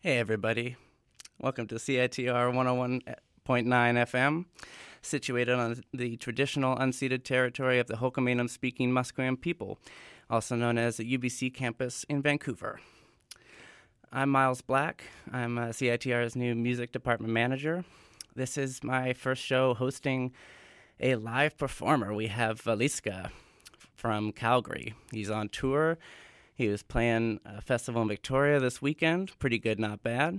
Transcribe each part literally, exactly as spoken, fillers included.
Hey, everybody. Welcome to C I T R one oh one point nine F M, situated on the traditional unceded territory of the Hokomenum-speaking Musqueam people, also known as the U B C campus in Vancouver. I'm Miles Black. I'm uh, C I T R's new music department manager. This is my first show hosting a live performer. We have Valiska from Calgary. He's on tour. He was playing a festival in Victoria this weekend. Pretty good, not bad.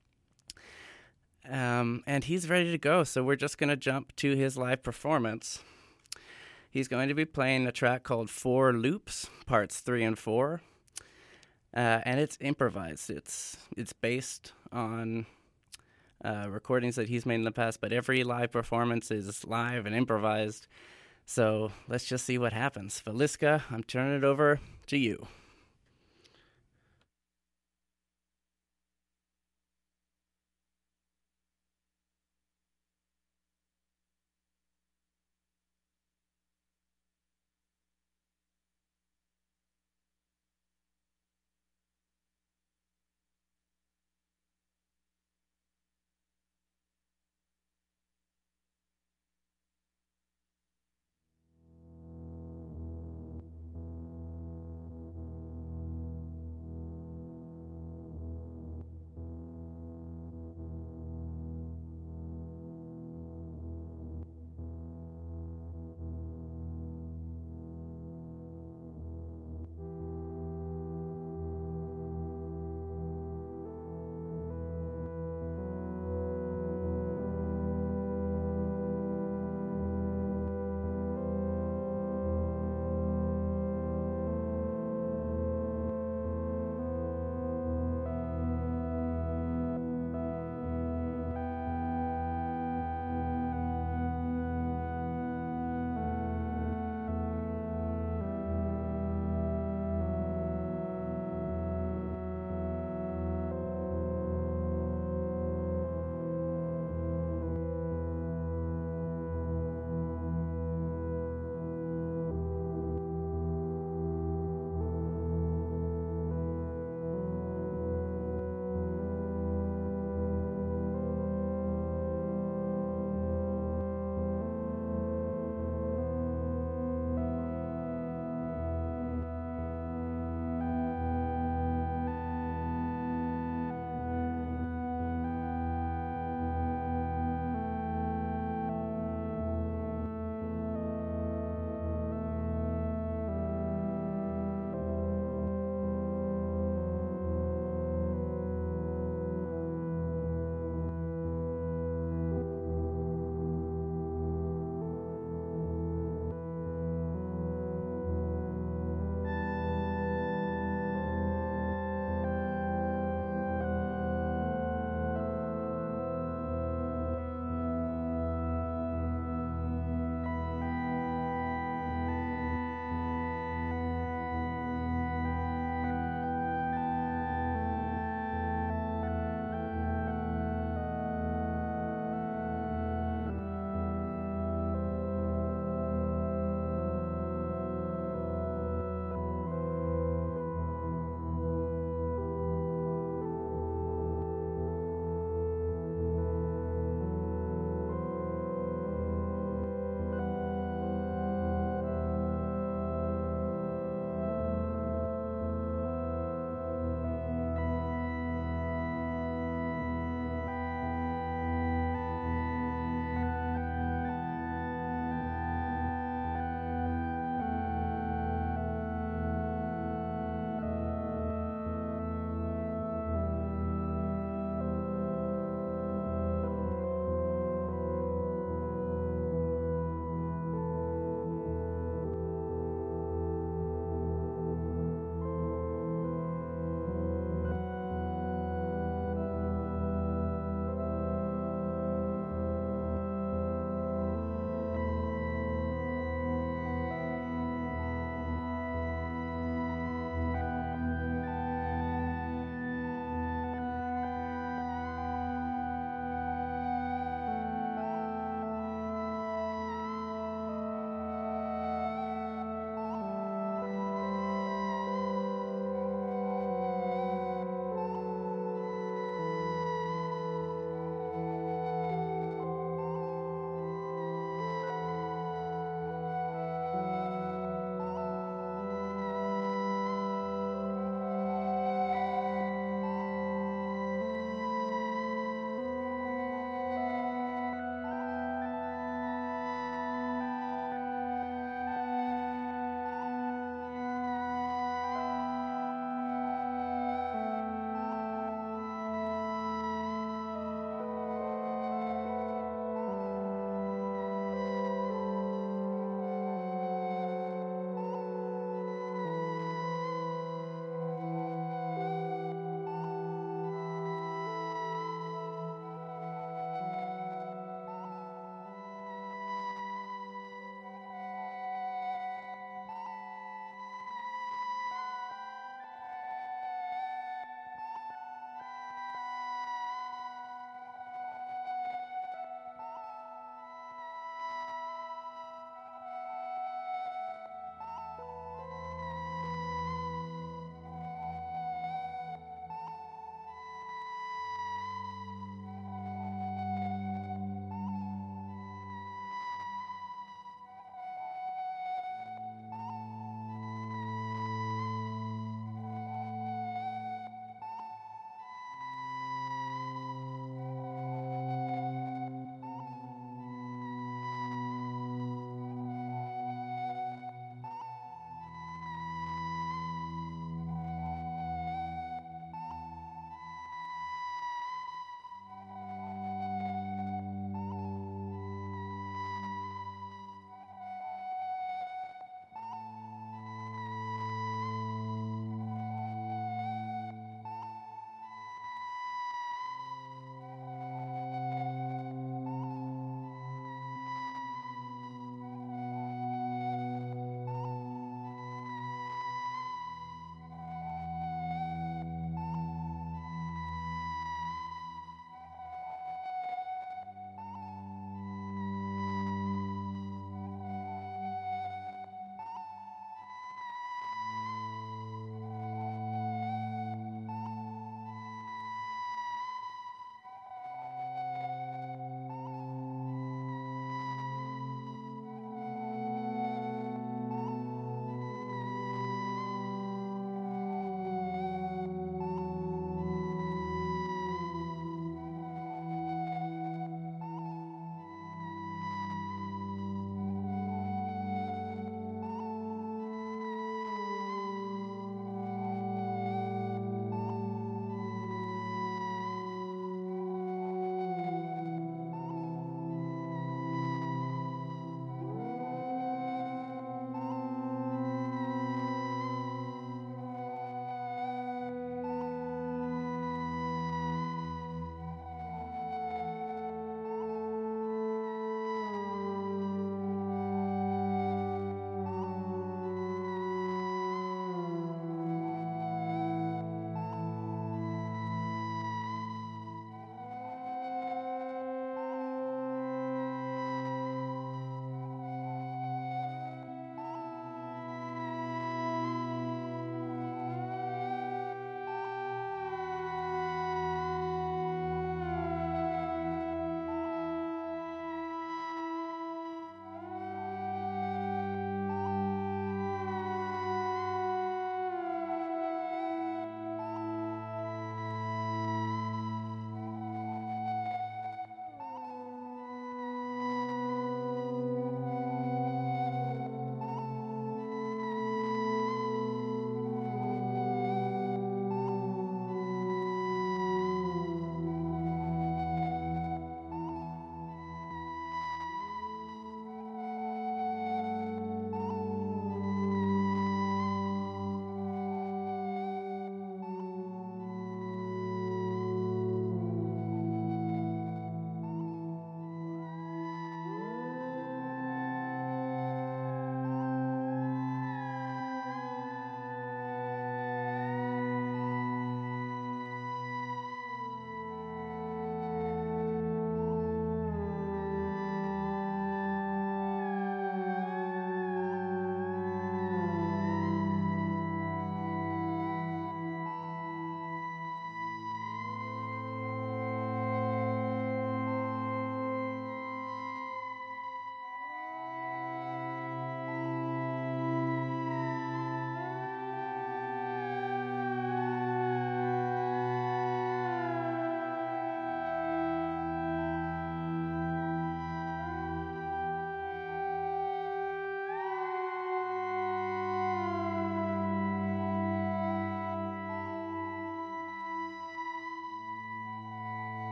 Um, and he's ready to go, so we're just going to jump to his live performance. He's going to be playing a track called Four Loops, parts three and four. Uh, and it's improvised. It's it's based on uh, recordings that he's made in the past, but every live performance is live and improvised. So let's just see what happens. Valiska, I'm turning it over to you.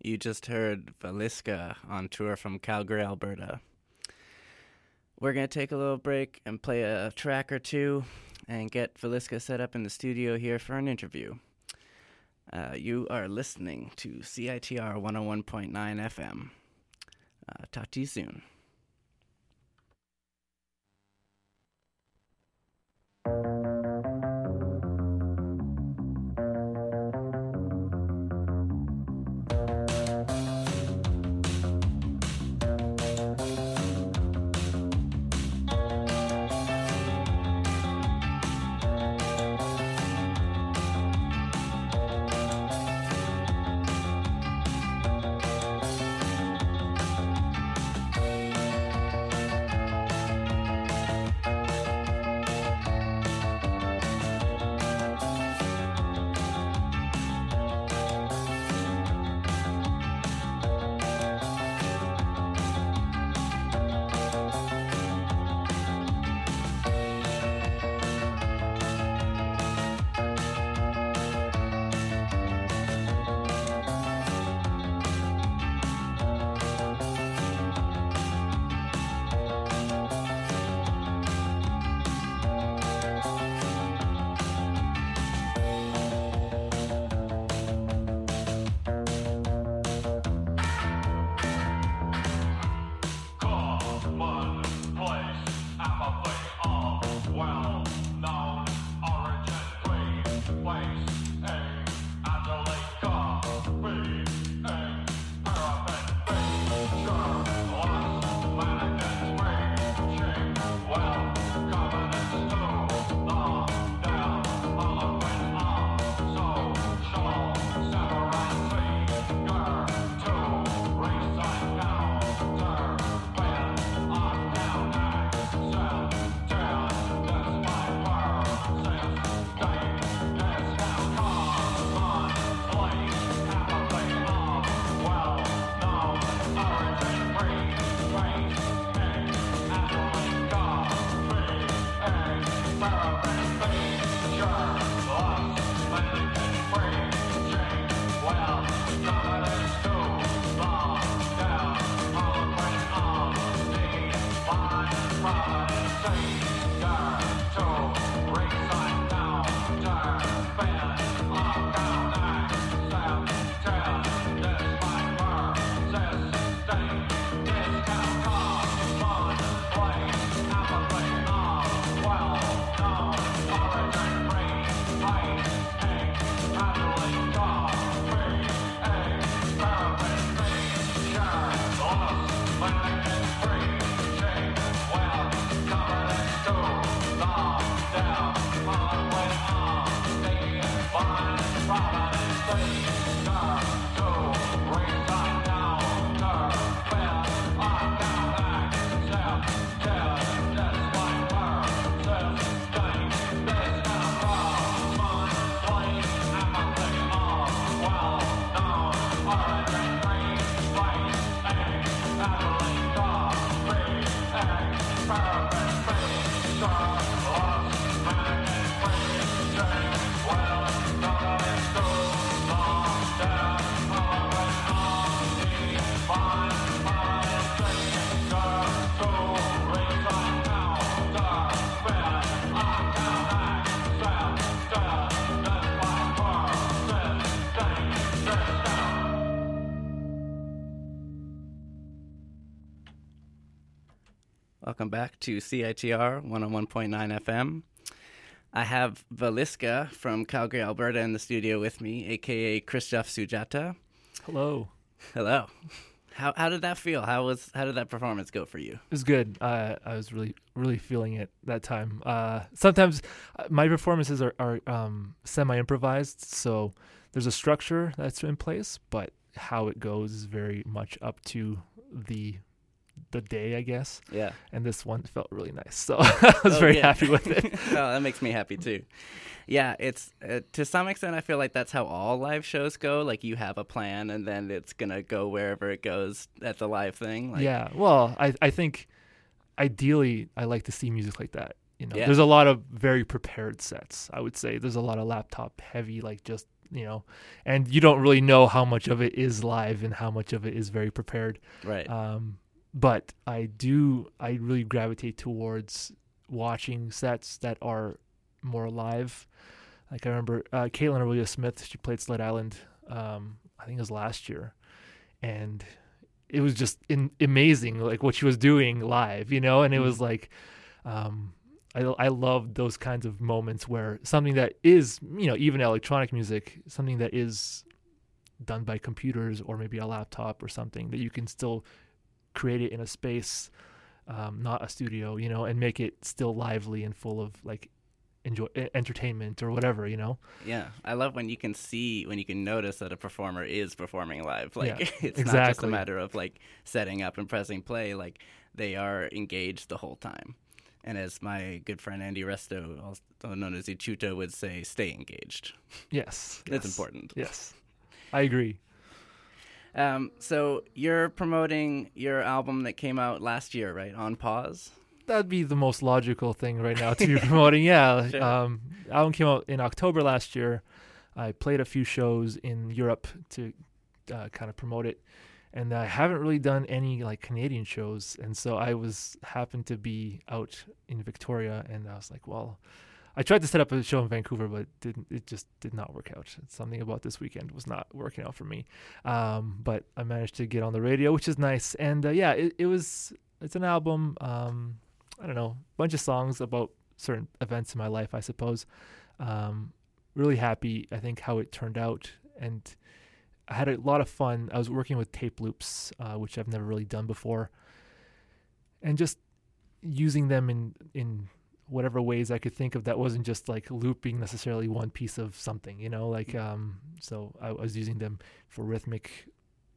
You just heard Valiska on tour from Calgary, Alberta. We're going to take a little break and play a track or two and get Valiska set up in the studio here for an interview. Uh, you are listening to C I T R one oh one point nine F M. Uh, talk to you soon. Welcome back to C I T R one oh one point nine F M. I have Valiska from Calgary, Alberta in the studio with me, a k a. Christoph Sujata. Hello. Hello. How how did that feel? How was how did that performance go for you? It was good. Uh, I was really, really feeling it that time. Uh, sometimes my performances are, are um, semi-improvised, so there's a structure that's in place, but how it goes is very much up to the the day, I guess. Yeah. And this one felt really nice, so I was oh, very yeah. happy with it. Oh, that makes me happy too. Yeah, it's uh, to some extent I feel like that's how all live shows go. Like you have a plan, and then it's gonna go wherever it goes at the live thing. Like, yeah. Well, I I think ideally I like to see music like that. You know, yeah. there's a lot of very prepared sets. I would say there's a lot of laptop heavy, like just you know, and you don't really know how much of it is live and how much of it is very prepared. Right. Um, but I do, I really gravitate towards watching sets that are more live. Like I remember uh, Caitlin Aurelia Smith, she played Sled Island, um, I think it was last year. And it was just in, amazing, like what she was doing live, you know, and it was like, um, I, I love those kinds of moments where something that is, you know, even electronic music, something that is done by computers or maybe a laptop or something, that you can still create it in a space, um, not a studio, you know, and make it still lively and full of like enjoy entertainment or whatever, you know. Yeah, I love when you can see, when you can notice that a performer is performing live. Like, yeah, it's exactly. not just a matter of like setting up and pressing play. Like, they are engaged the whole time. And as my good friend Andy Resto, also known as Ichuto, would say, stay engaged. Yes. That's yes, important. Yes, I agree. Um, so you're promoting your album that came out last year, right? On Pause? That'd be the most logical thing right now to be promoting. Yeah. Sure. Um, album came out in October last year. I played a few shows in Europe to uh, kind of promote it. And I haven't really done any like Canadian shows. And so I was happened to be out in Victoria, and I was like, well, I tried to set up a show in Vancouver, but it didn't, it just did not work out. Something about this weekend was not working out for me. Um, but I managed to get on the radio, which is nice. And uh, yeah, it, it was, it's an album. Um, I don't know, a bunch of songs about certain events in my life, I suppose. Um, really happy, I think, how it turned out. And I had a lot of fun. I was working with tape loops, uh, which I've never really done before, and just using them in, in whatever ways I could think of that wasn't just like looping necessarily one piece of something, you know, like, um, so I was using them for rhythmic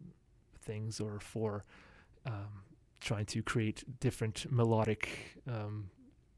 things or for um, trying to create different melodic um,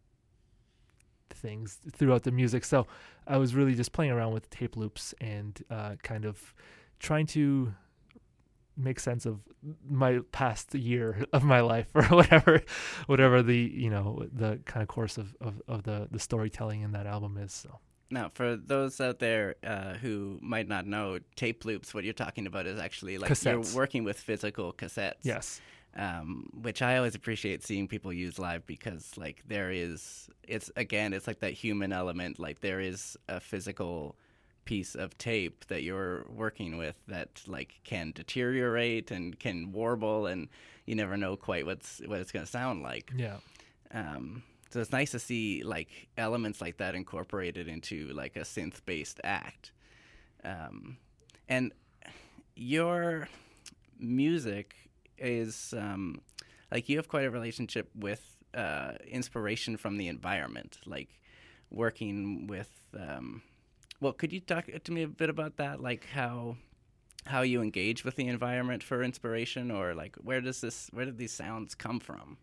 things throughout the music. So I was really just playing around with tape loops and uh, kind of trying to make sense of my past year of my life or whatever, whatever the, you know, the kind of course of, of, of the, the storytelling in that album is. So. Now, for those out there uh, who might not know, tape loops, what you're talking about is actually like Cassettes. You're working with physical cassettes. Yes. Um, which I always appreciate seeing people use live because, like, there is, it's, again, it's like that human element. Like, there is a physical piece of tape that you're working with that, like, can deteriorate and can warble, and you never know quite what's what it's going to sound like. Yeah. Um, so it's nice to see, like, elements like that incorporated into, like, a synth-based act. Um, and your music is um, like you have quite a relationship with uh, inspiration from the environment, like working with. Um, well, could you talk to me a bit about that? Like how how you engage with the environment for inspiration, or like where does this where did these sounds come from?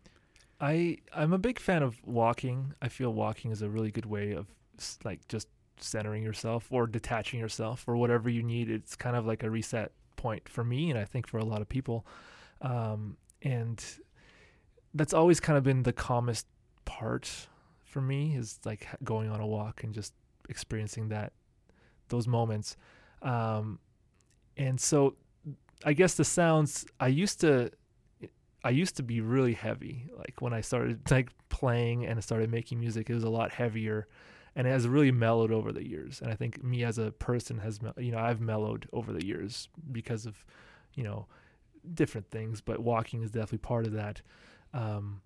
I I'm a big fan of walking. I feel walking is a really good way of like just centering yourself or detaching yourself or whatever you need. It's kind of like a reset point for me, and I think for a lot of people. Um, and that's always kind of been the calmest part for me, is like going on a walk and just experiencing that, those moments. Um, and so I guess the sounds, I used to, I used to be really heavy. Like when I started like playing and I started making music, it was a lot heavier, and it has really mellowed over the years. And I think me as a person has, you know, I've mellowed over the years because of, you know, different things, but walking is definitely part of that. Um,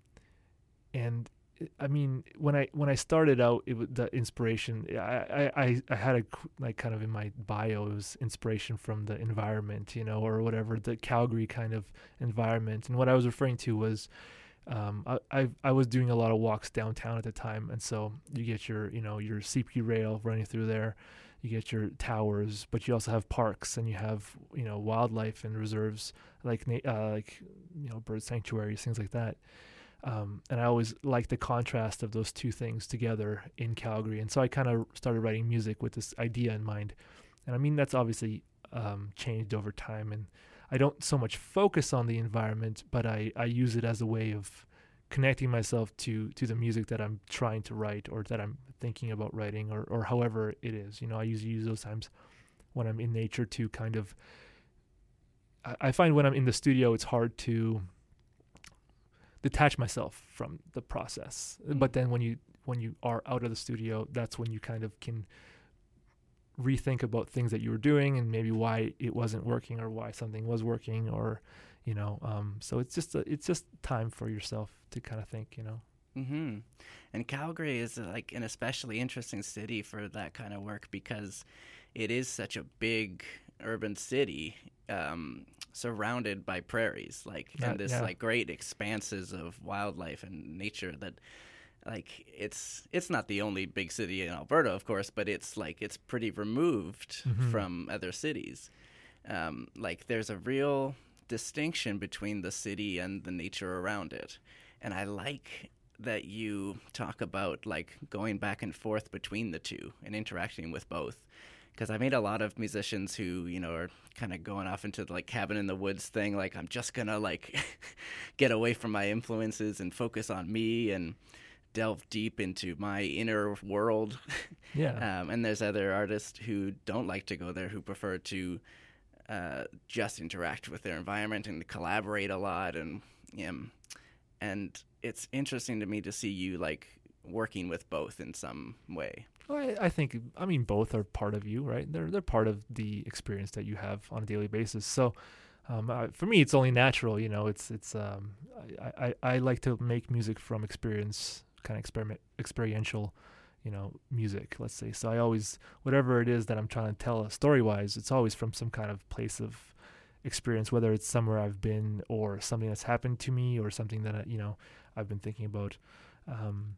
and I mean, when I when I started out, it was the inspiration. I, I I had a like kind of in my bio, it was inspiration from the environment, you know, or whatever, the Calgary kind of environment. And what I was referring to was, um, I I, I was doing a lot of walks downtown at the time, and so you get your you know your C P rail running through there. You get your towers, but you also have parks, and you have, you know, wildlife and reserves, like uh, like you know, bird sanctuaries, things like that. Um, and I always liked the contrast of those two things together in Calgary. And so I kind of started writing music with this idea in mind. And I mean, that's obviously um, changed over time. And I don't so much focus on the environment, but I, I use it as a way of connecting myself to to the music that I'm trying to write, or that I'm thinking about writing, or, or however it is. You know, I usually use those times when I'm in nature to kind of, I, I find when I'm in the studio, it's hard to detach myself from the process. Mm. But then when you, when you are out of the studio, that's when you kind of can rethink about things that you were doing and maybe why it wasn't working or why something was working, or, you know, um, so it's just, a, it's just time for yourself to kind of think, you know. Mm-hmm. And Calgary is uh, like an especially interesting city for that kind of work because it is such a big urban city, um, surrounded by prairies, like, yeah, and this yeah. like great expanses of wildlife and nature that, like, it's it's not the only big city in Alberta, of course, but it's like it's pretty removed mm-hmm. from other cities. Um, like there's a real distinction between the city and the nature around it, and I like that you talk about like going back and forth between the two and interacting with both, because I meet a lot of musicians who, you know, are kind of going off into the like cabin in the woods thing, like I'm just gonna like get away from my influences and focus on me and delve deep into my inner world. Yeah. um, and there's other artists who don't like to go there, who prefer to uh, just interact with their environment and collaborate a lot, and um, and it's interesting to me to see you like working with both in some way. Well, I, I think, I mean, both are part of you, right? They're they're part of the experience that you have on a daily basis. So, um, I, for me, it's only natural, you know. It's it's um, I, I, I like to make music from experience, kind of experiment experiential, you know, music. Let's say. So I always, whatever it is that I'm trying to tell story wise, it's always from some kind of place of experience, whether it's somewhere I've been or something that's happened to me or something that I, you know, I've been thinking about. Um,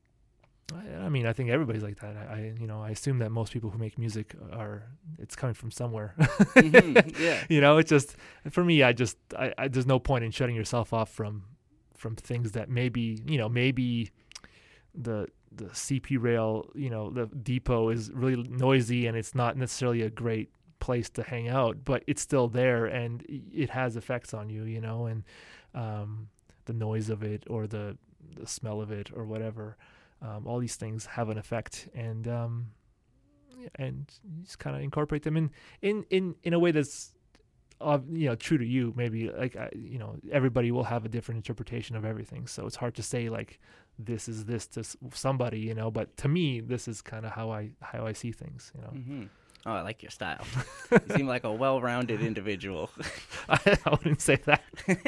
I, I mean, I think everybody's like that. I, I, you know, I assume that most people who make music are, it's coming from somewhere. mm-hmm. Yeah. You know, it's just, for me, I just, I, I, there's no point in shutting yourself off from, from things that maybe, you know, maybe the, the C P rail, you know, the depot is really noisy and it's not necessarily a great place to hang out, but it's still there and it has effects on you, you know, and, um, the noise of it or the, the smell of it or whatever. Um, all these things have an effect, and um, and you just kind of incorporate them in, in, in, in a way that's, uh, you know, true to you. Maybe like uh, you know, everybody will have a different interpretation of everything, so it's hard to say like this is this to somebody, you know. But to me, this is kind of how I how I see things, you know. Mm-hmm. Oh, I like your style. You seem like a well-rounded individual. I, I wouldn't say that.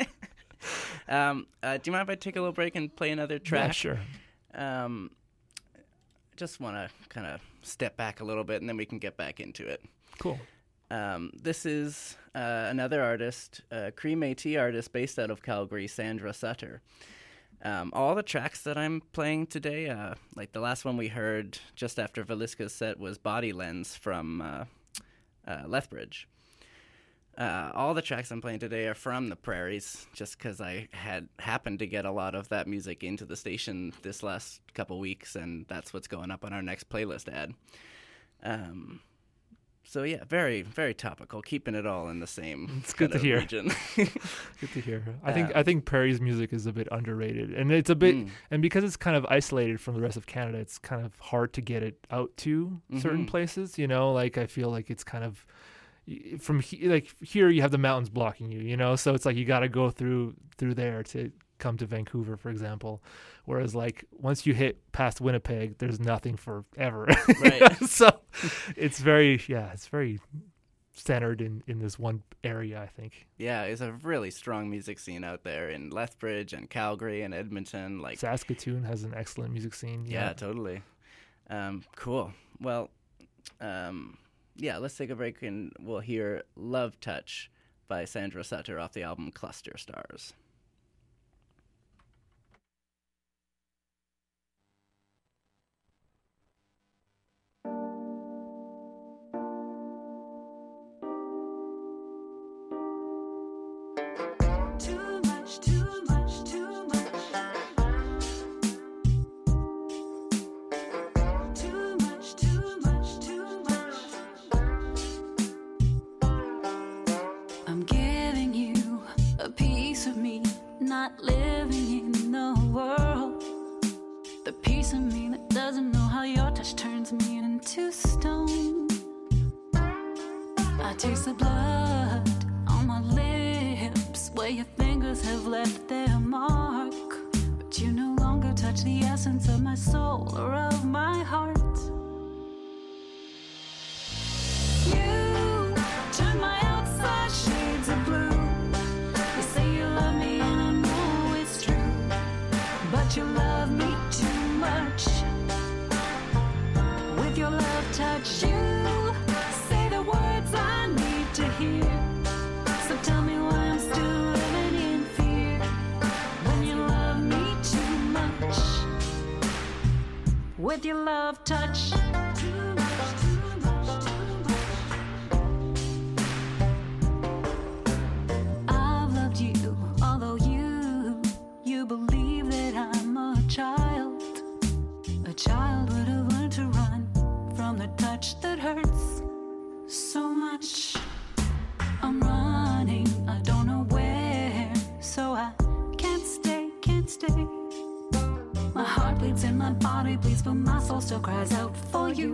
um, uh, do you mind if I take a little break and play another track? Yeah, sure. Um, I just want to kind of step back a little bit, and then we can get back into it. Cool. Um, this is uh, another artist, a Cree Métis artist based out of Calgary, Sandra Sutter. Um, all the tracks that I'm playing today, uh, like the last one we heard just after Valiska's set was Body Lens from uh, uh, Lethbridge. Uh, all the tracks I'm playing today are from the prairies, just because I had happened to get a lot of that music into the station this last couple weeks, and that's what's going up on our next playlist ad. Um, so yeah, very, very topical, keeping it all in the same. It's good to hear. Region. Good to hear. I think uh, I think prairies music is a bit underrated, and it's a bit, mm. and because it's kind of isolated from the rest of Canada, it's kind of hard to get it out to mm-hmm. certain places. You know, like I feel like it's kind of. From he, like here you have the mountains blocking you, you know, so it's like you got to go through through there to come to Vancouver, for example, whereas like once you hit past Winnipeg, there's nothing forever. Right. So it's very yeah it's very centered in in this one area, I think. Yeah, it's a really strong music scene out there in Lethbridge and Calgary and Edmonton. Like Saskatoon has an excellent music scene. Yeah, yeah totally. Um cool. Well, um yeah, let's take a break and we'll hear Love Touch by Sandra Sutter off the album Cluster Stars. Not living in the world, the piece of me that doesn't know how your touch turns me into stone. I taste the blood on my lips where your fingers have left their mark. But you no longer touch the essence of my soul or of my heart. You turn my outside shades of blue. You say you love me and I know it's true, but you love me too much. With your love touch, you say the words I need to hear. So tell me why I'm still living in fear when you love me too much. With your love touch. Too much, too much, too much. I've loved you, although you, you believe that I'm a child. A child would have learned to run from the touch that hurts so much. I'm running, I don't know where, so I can't stay, can't stay. My heart bleeds and my body bleeds, but my soul still cries out for you.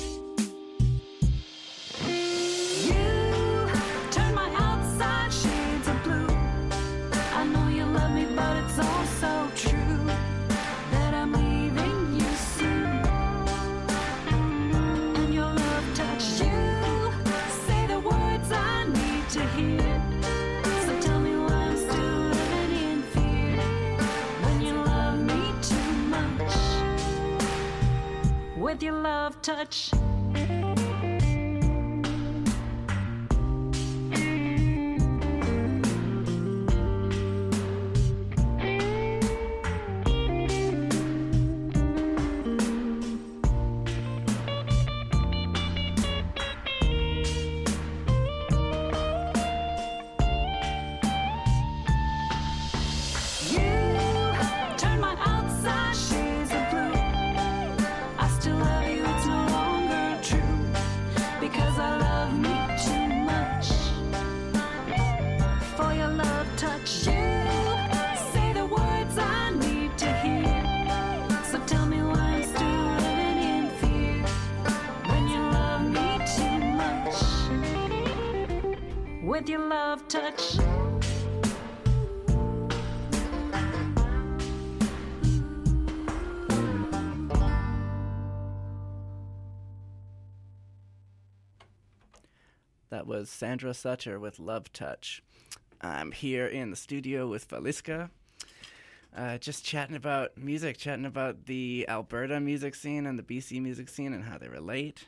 You turn my outside shades of blue. I know you love me, but it's all so true that I'm leaving you soon. And your love touch, you say the words I need to hear. So tell me why I'm still living in fear when you love me too much. With your love touch. Turn my outside shades of blue. I still love you, it's no longer true, because I love me too much. For your love touch, you say the words I need to hear. So tell me why I'm still living in fear when you love me too much. With your love touch. That was Sandra Sutter with Love Touch. I'm here in the studio with Valiska, uh, just chatting about music, chatting about the Alberta music scene and the B C music scene and how they relate.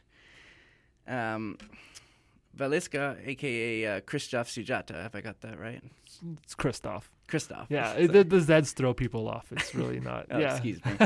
Um, Valiska, a k a. Uh, Christoph Sujata, have I got that right? It's Christoph. Christoph. Yeah, it, the, the Zeds throw people off. It's really not. Oh, yeah. Excuse me.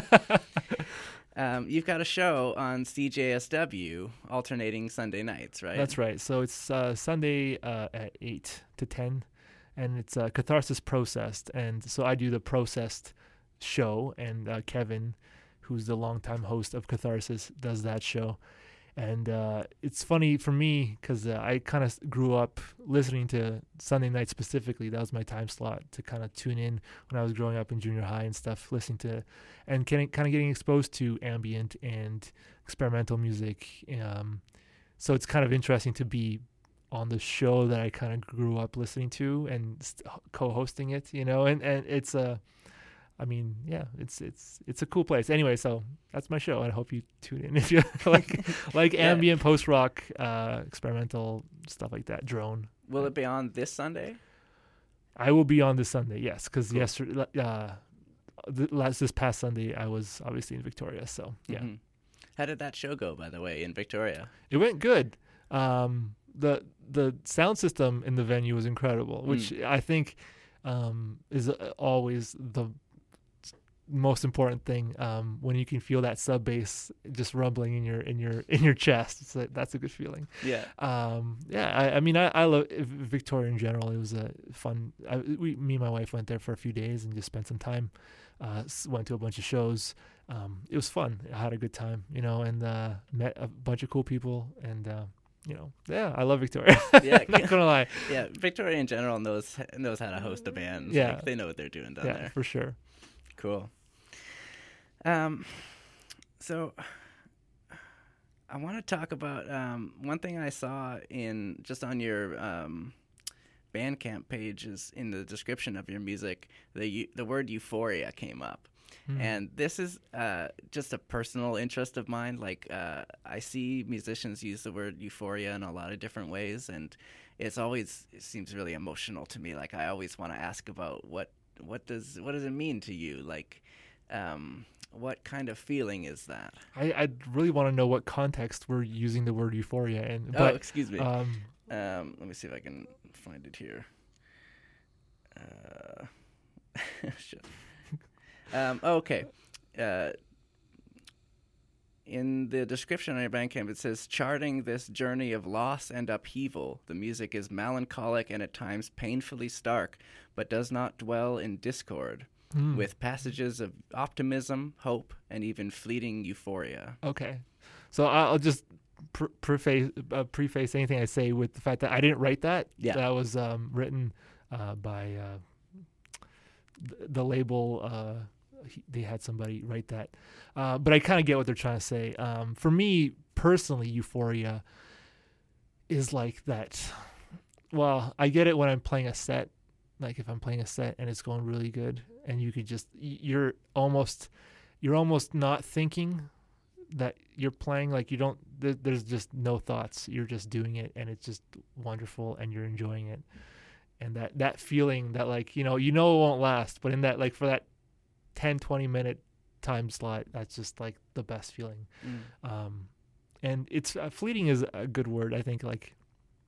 Um, you've got a show on C J S W alternating Sunday nights, right? That's right. So it's uh, Sunday uh, at eight to ten, and it's uh, Catharsis Processed. And so I do the Processed show, and uh, Kevin, who's the longtime host of Catharsis, does that show. And uh, it's funny for me because uh, I kind of grew up listening to Sunday night specifically. That was my time slot to kind of tune in when I was growing up in junior high and stuff, listening to and kind of getting exposed to ambient and experimental music. Um, so it's kind of interesting to be on the show that I kind of grew up listening to and st- co-hosting it, you know, and, and it's a, I mean, yeah, it's it's it's a cool place. Anyway, so that's my show. I hope you tune in if you like like Yeah. ambient, post rock, uh, experimental stuff like that. Drone. Will it be on this Sunday? I will be on this Sunday, yes, because Cool. yesterday, uh, the last this past Sunday, I was obviously in Victoria. So yeah, Mhm. How did that show go, by the way, in Victoria? it went good. Um, the the sound system in the venue was incredible, which I think um, is uh, always the most important thing, um, when you can feel that sub bass just rumbling in your in your in your chest. It's a, that's a good feeling. Yeah. Um, yeah, I, I mean, I, I love Victoria in general. It was a fun. I, we, me and my wife went there for a few days and just spent some time. Uh, s- went to a bunch of shows. Um, it was fun. I had a good time, you know, and uh, met a bunch of cool people. And uh, you know, yeah, I love Victoria. Yeah. Not gonna lie. Yeah, Victoria in general knows knows how to host a band. Yeah. Like, they know what they're doing down Yeah, there. for sure. Cool. Um, so I want to talk about um, one thing I saw in just on your um, Bandcamp page is in the description of your music. The the word euphoria came up. Mm. And this is uh, just a personal interest of mine. Like, uh, I see musicians use the word euphoria in a lot of different ways, and it's always, it seems really emotional to me. Like, I always want to ask about what what does what does it mean to you? Like, um, what kind of feeling is that? I I'd really want to know what context we're using the word euphoria in. Oh, but, excuse me. Um, um, let me see if I can find it here. Uh, shit. Um, okay. Uh, in the description on your Bandcamp, it says, charting this journey of loss and upheaval, the music is melancholic and at times painfully stark, but does not dwell in discord, mm. with passages of optimism, hope, and even fleeting euphoria. Okay. So I'll just pre- preface, uh, preface anything I say with the fact that I didn't write that. Yeah. That was um, written uh, by uh, th- the label... Uh, He, they had somebody write that. Uh, but I kind of get what they're trying to say. Um, for me, personally, euphoria is like that. Well, I get it when I'm playing a set. Like if I'm playing a set and it's going really good and you could just, you're almost, you're almost not thinking that you're playing. Like you don't, there, there's just no thoughts. You're just doing it and it's just wonderful and you're enjoying it. And that, that feeling that like, you know, you know it won't last, but in that, like for that ten, twenty minute time slot, that's just like the best feeling. Mm. Um, and it's uh, fleeting is a good word. I think like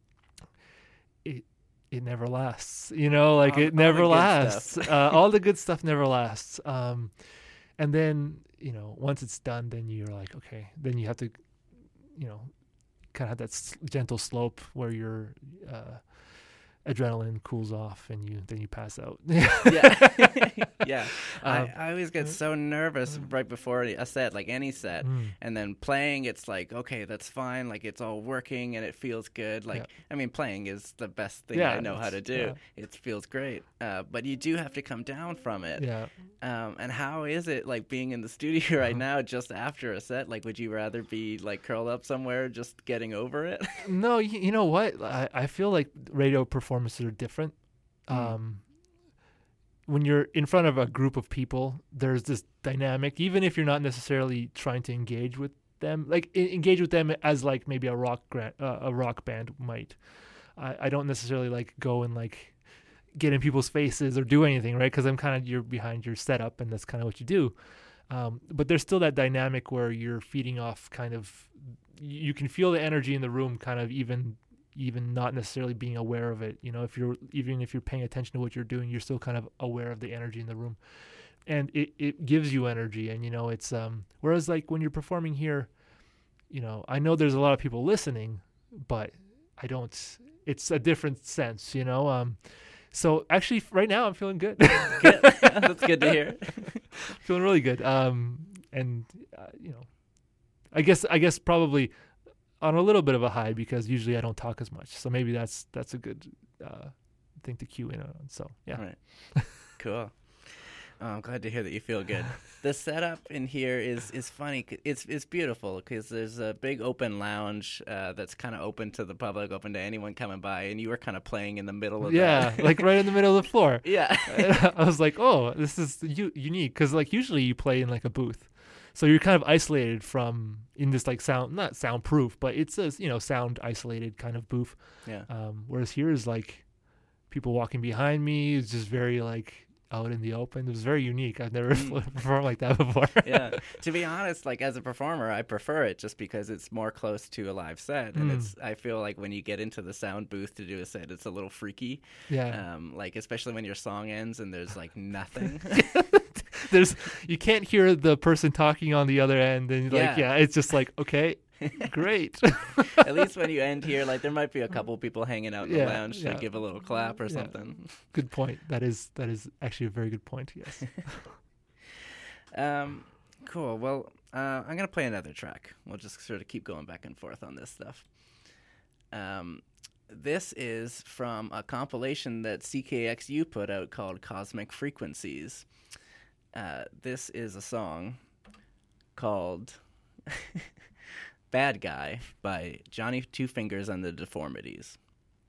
it, it never lasts, you know, like all, it never lasts. uh, all the good stuff never lasts. Um, and then, you know, once it's done, then you're like, okay, then you have to, you know, kind of have that s- gentle slope where you're, uh, adrenaline cools off and you then you pass out. yeah. yeah. Um, I, I always get so nervous right before a set, like any set. Mm. And then playing, it's like, okay, that's fine. Like it's all working and it feels good. Like, yeah. I mean, playing is the best thing yeah, I know how to do. Yeah. It feels great. Uh, but you do have to come down from it. Yeah. Um, and how is it like being in the studio right now just after a set? Like, would you rather be like curled up somewhere just getting over it? No, you, you know what? I, I feel like radio performances are different. Mm. Um, when you're in front of a group of people, there's this dynamic, even if you're not necessarily trying to engage with them, like I- engage with them as like maybe a rock gra- uh, a rock band might. I, I don't necessarily like go and like get in people's faces or do anything, right? Because I'm kind of, you're behind your setup and that's kind of what you do. Um, but there's still that dynamic where you're feeding off kind of, you can feel the energy in the room kind of even even not necessarily being aware of it. You know, if you're, even if you're paying attention to what you're doing, you're still kind of aware of the energy in the room. And it, it gives you energy. And, you know, it's, um, whereas like when you're performing here, you know, I know there's a lot of people listening, but I don't, it's a different sense, you know? Um, so actually right now I'm feeling good. Good. That's good to hear. Feeling really good. Um, and, uh, you know, I guess, I guess probably, on a little bit of a high because usually I don't talk as much. So maybe that's that's a good uh, thing to cue in on. So, yeah. All right. Cool. Oh, I'm glad to hear that you feel good. The setup in here is, is funny. It's it's beautiful because there's a big open lounge uh, that's kind of open to the public, open to anyone coming by, and you were kind of playing in the middle of yeah, that. like right in the middle of the floor. Yeah. I was like, oh, this is u- unique because like usually you play in like a booth. So you're kind of isolated from in this like sound, not soundproof, but it's a, you know, sound isolated kind of booth. Yeah. Um, whereas here is like people walking behind me. It's just very like out in the open. It was very unique. I've never mm. performed like that before. Yeah. To be honest, like as a performer, I prefer it just because it's more close to a live set. And mm. it's, I feel like when you get into the sound booth to do a set, it's a little freaky. Yeah. Um, like especially when your song ends and there's like nothing. There's, you can't hear the person talking on the other end, and yeah. like, yeah, it's just like, okay, great. At least when you end here, like there might be a couple people hanging out in yeah, the lounge yeah. to give a little clap or yeah. something. Good point. That is that is actually a very good point. Yes. um, cool. Well, uh, I'm gonna play another track. We'll just sort of keep going back and forth on this stuff. Um. This is from a compilation that C K X U put out called Cosmic Frequencies. Uh, this is a song called Bad Guy by Johnny Two Fingers and the Deformities.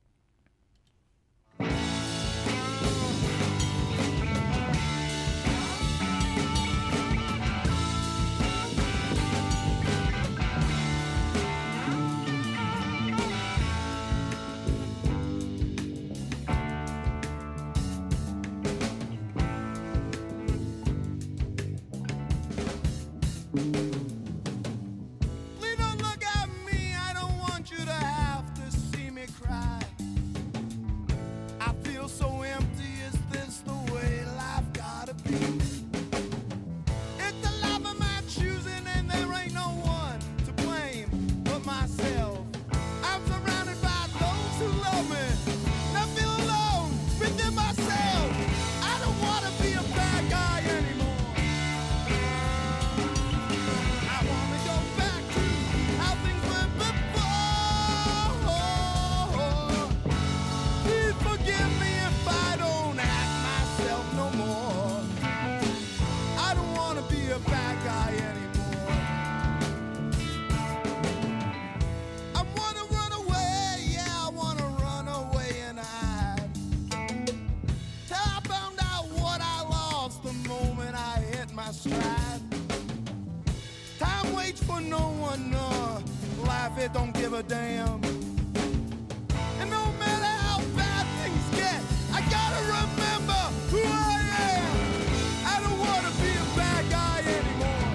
It don't give a damn. And no matter how bad things get, I gotta remember who I am. I don't wanna be a bad guy anymore.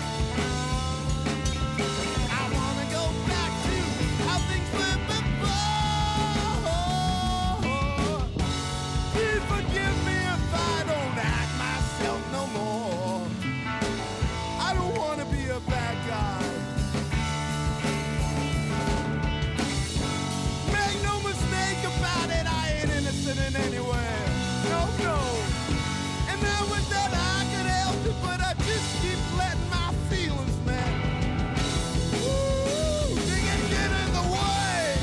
I wanna go back to how things were before. Please forgive me if I don't act myself no more. I don't wanna be a bad guy. In anywhere, no, no. And now with that I could help it, but I just keep letting my feelings, man. Ooh, they can get in the way.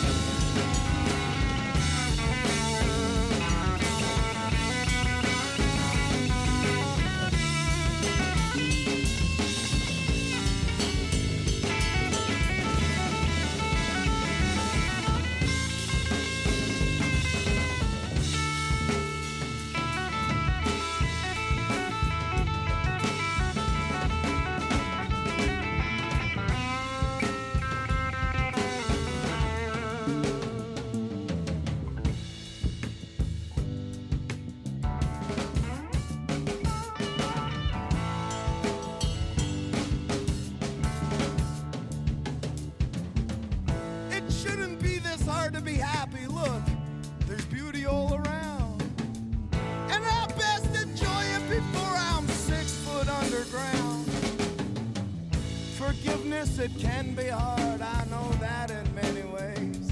To be happy, look, there's beauty all around, and I best enjoy it before I'm six foot underground. Forgiveness, it can be hard, I know that in many ways.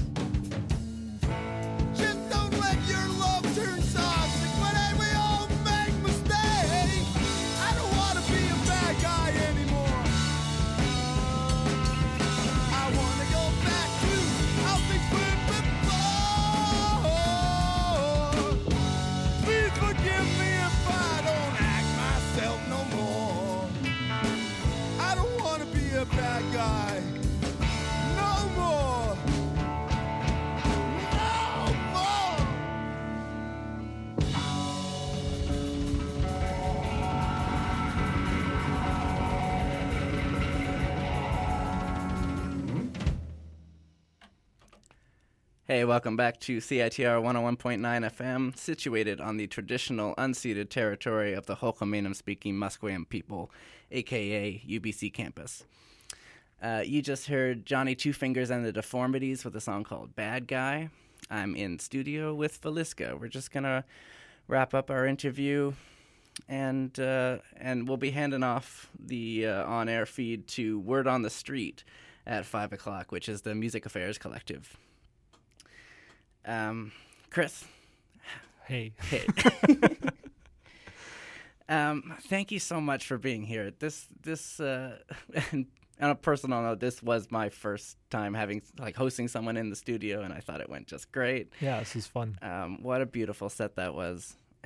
Just don't let your love turn toxic, but hey, we all make mistakes. I don't want to be a bad guy anymore. I want to go back to how things were. Forgive me if I don't act myself no more. I don't want to be a bad guy no more. No more. Hey, welcome back to C I T R one oh one point nine F M, situated on the traditional unceded territory of the Ho'okaminam-speaking Musqueam people, a k a. U B C campus. Uh, you just heard Johnny Two Fingers and the Deformities with a song called Bad Guy. I'm in studio with Feliska. We're just going to wrap up our interview, and uh, and we'll be handing off the uh, on-air feed to Word on the Street at five o'clock, which is the Music Affairs Collective. Um, Chris. Hey. Hey. um, thank you so much for being here. This, this, uh, and on a personal note, this was my first time having, like, hosting someone in the studio, and I thought it went just great. Yeah, this is fun. Um, what a beautiful set that was.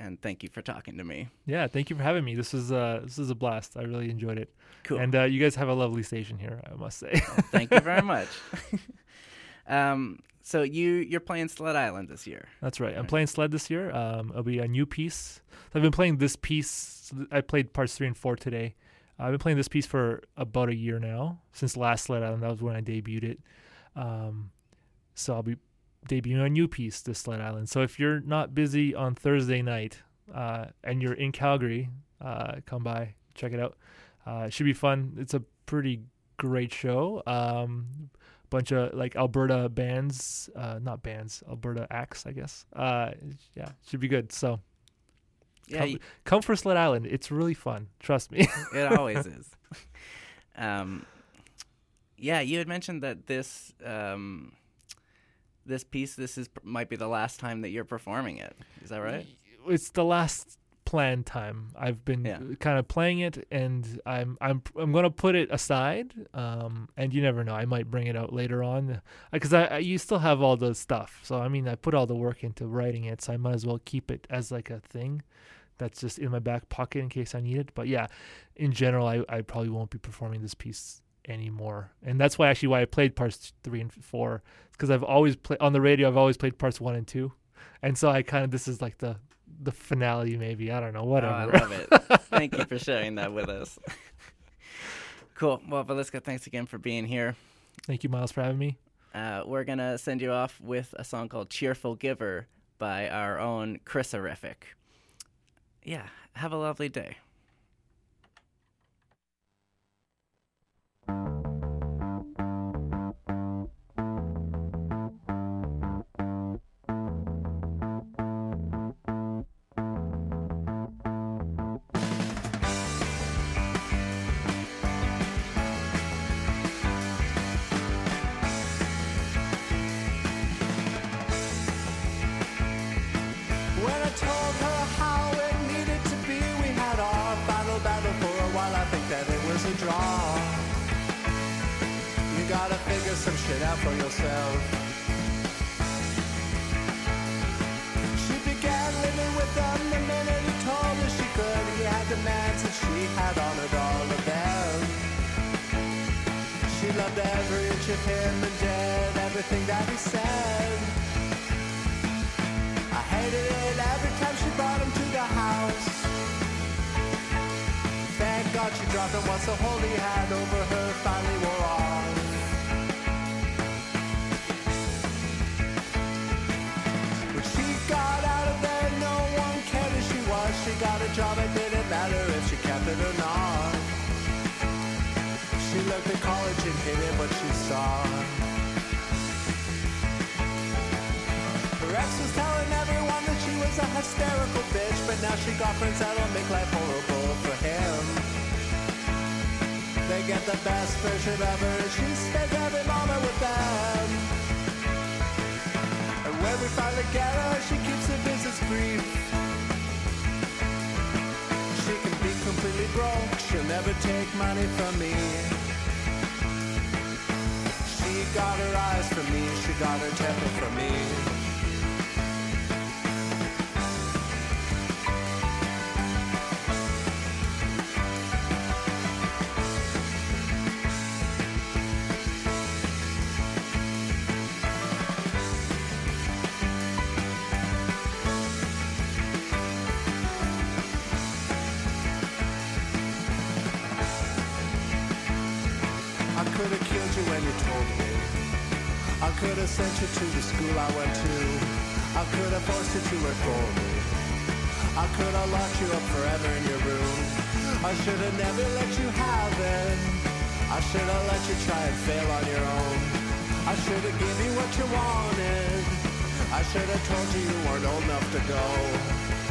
and thank you for talking to me. Yeah, thank you for having me. This was uh, this was a blast. I really enjoyed it. Cool. And uh, you guys have a lovely station here, I must say. Thank you very much. um, so you you're playing Sled Island this year. That's right. I'm Right. playing Sled this year. Um, it'll be a new piece. So I've been playing this piece. I played parts three and four today. I've been playing this piece for about a year now, since last Sled Island. That was when I debuted it. Um, so I'll be debuting a new piece this Sled Island. So if you're not busy on Thursday night uh, and you're in Calgary, uh, come by, check it out. Uh, it should be fun. It's a pretty great show. Um, bunch of like Alberta bands, uh, not bands, Alberta acts, I guess. Uh, yeah, should be good. So Yeah, come, you, come for Sled Island. It's really fun. Trust me. it always is. Um, yeah, you had mentioned that this um, this piece, this is might be the last time that you're performing it. Is that right? It's the last planned time I've been Yeah. kind of playing it, and I'm I'm I'm gonna put it aside. Um, and you never know, I might bring it out later on, because I, I you still have all the stuff. So I mean, I put all the work into writing it, so I might as well keep it as like a thing that's just in my back pocket in case I need it. But yeah, in general, I I probably won't be performing this piece anymore, and that's why actually why I played parts three and four, because I've always played on the radio. I've always played parts one and two, and so I kind of this is like the the finale, maybe. I don't know, whatever. Oh, I love it. Thank you for sharing that with us. Cool. Well, Valiska, thanks again for being here. Thank you, Miles, for having me. Uh, we're going to send you off with a song called Cheerful Giver by our own Chris-erific. Yeah, have a lovely day. When I told her how it needed to be, we had our final battle for a while. I think that it was a draw. You gotta figure some shit out for yourself. She began living with them the minute he told her she could. He had demands and she had honored all of them. She loved every inch of him and did everything that he said. I hated it every time she brought him to the house. Thank God she dropped him once the hold he had over her finally wore off. When she got out of there, no one cared who she was. She got a job, it didn't matter if she kept it or not. She looked at college and hated what she saw. Her ex was telling everyone that she was a hysterical bitch, but now she got friends that'll make life horrible for him. They get the best version of her, and she spends every moment with them. And when we finally get her, she keeps her visits brief. She can be completely broke, she'll never take money from me. She got her eyes from me, she got her temper from me. I could have killed you when you told me. I could have sent you to the school I went to. I could have forced you to work for me. I could have locked you up forever in your room. I should have never let you have it. I should have let you try and fail on your own. I should have given you what you wanted. I should have told you you weren't old enough to go.